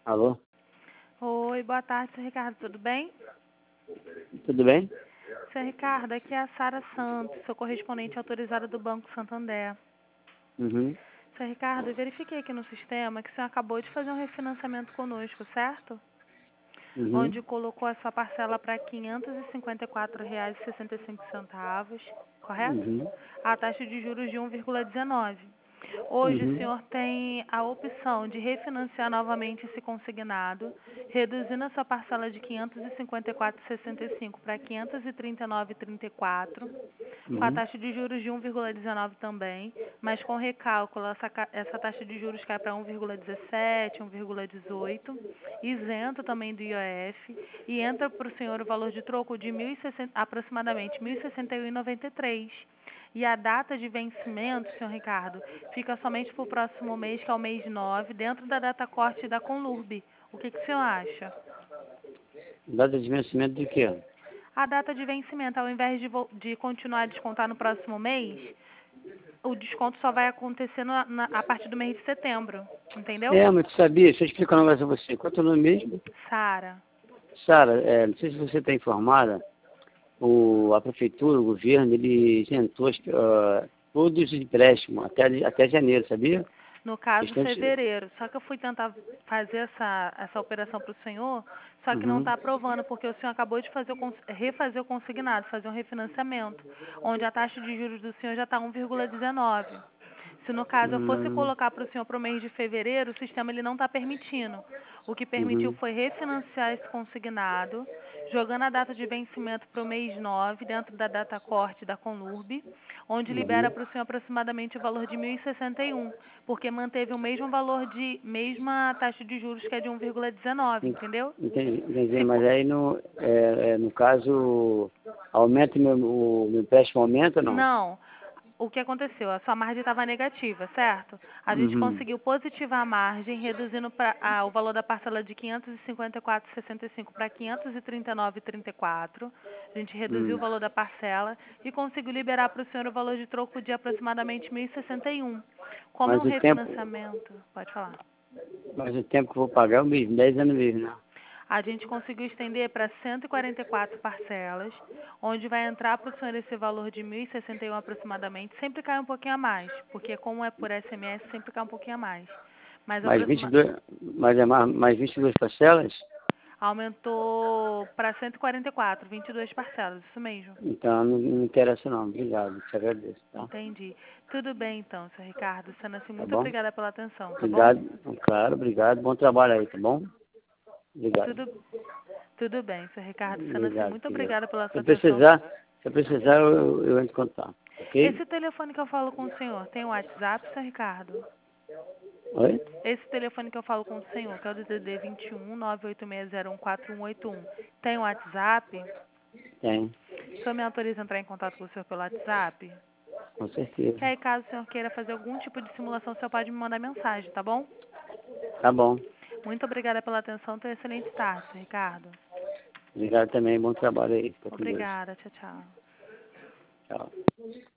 Alô? Oi, boa tarde, seu Ricardo, tudo bem? Tudo bem? Seu Ricardo, aqui é a Sara Santos, sou correspondente autorizada do Banco Santander. Uhum. Seu Ricardo, eu verifiquei aqui no sistema que o senhor acabou de fazer um refinanciamento conosco, certo? Uhum. Onde colocou a sua parcela para R$ 554,65, correto? Uhum. A taxa de juros de 1,19. Hoje o Uhum. senhor tem a opção de refinanciar novamente esse consignado, reduzindo a sua parcela de R$ 554,65 para R$ 539,34, com a Uhum. taxa de juros de 1,19 também, mas com recálculo essa taxa de juros cai para 1,17, 1,18, isento também do IOF, e entra para o senhor o valor de troco de aproximadamente R$ 1.061,93. E a data de vencimento, senhor Ricardo, fica somente para o próximo mês, que é o mês 9, dentro da data corte da Conlurb. O que o senhor acha? Data de vencimento de quê? A data de vencimento, ao invés de continuar a descontar no próximo mês, o desconto só vai acontecer a partir do mês de setembro, entendeu? Mas tu sabia? Deixa eu explicar um negócio a você. Qual é o teu nome mesmo? Sara. Sara, não sei se você está informada, a prefeitura, o governo, ele isentou todos os empréstimos até janeiro, sabia? No caso, Questão de... fevereiro. Só que eu fui tentar fazer essa operação para o senhor, só que não Uhum. está aprovando, porque o senhor acabou de refazer o consignado, fazer um refinanciamento, onde a taxa de juros do senhor já está 1,19. Se no caso eu fosse Uhum. colocar para o senhor para o mês de fevereiro, o sistema ele não está permitindo. O que permitiu Uhum. foi refinanciar esse consignado, jogando a data de vencimento para o mês 9, dentro da data corte da Conlurb, onde libera Uhum. para o senhor aproximadamente o valor de 1.061, porque manteve o mesmo valor mesma taxa de juros que é de 1,19, entendeu? Entendi, Se, mas po- aí no caso, aumenta o meu empréstimo aumenta ou não? não, o que aconteceu? A sua margem estava negativa, certo? A gente Uhum. conseguiu positivar a margem, reduzindo o valor da parcela de 554,65 para 539,34. A gente reduziu o Hum. valor da parcela e conseguiu liberar para o senhor o valor de troco de aproximadamente 1.061. Como é um Mas o tempo, refinanciamento, pode falar. mas o tempo que eu vou pagar é o mesmo, 10 anos mesmo, né? A gente conseguiu estender para 144 parcelas, onde vai entrar para o senhor esse valor de 1.061 aproximadamente. Sempre cai um pouquinho a mais, porque como é por SMS, sempre cai um pouquinho a mais. Mas Mais 22, mais 22 parcelas? aumentou para 144, 22 parcelas, isso mesmo. Então não interessa não, obrigado, te agradeço, tá? Entendi. Tudo bem então, senhor Ricardo. Sendo assim, Tá muito bom? obrigada pela atenção, tá bom? Obrigado, claro, obrigado, bom trabalho aí, tá bom? Obrigado, Tudo, tudo bem, senhor Ricardo. Sendo assim, obrigado, muito querido. obrigada pela Se sua eu atenção. precisar, eu entro em contato, ok? Esse telefone que eu falo com o senhor, tem o WhatsApp, senhor Ricardo? Oi? Esse telefone que eu falo com o senhor, que é o DDD 21 986014181, tem o WhatsApp? Tem, O senhor me autoriza a entrar em contato com o senhor pelo WhatsApp? com Que certeza. aí, caso o senhor queira fazer algum tipo de simulação, o senhor pode me mandar mensagem, tá bom? Tá bom, Muito obrigada pela atenção. Tenha uma excelente tarde, senhor Ricardo. obrigado também, bom trabalho aí, fica com Deus. Obrigada. Tchau, tchau. Tchau.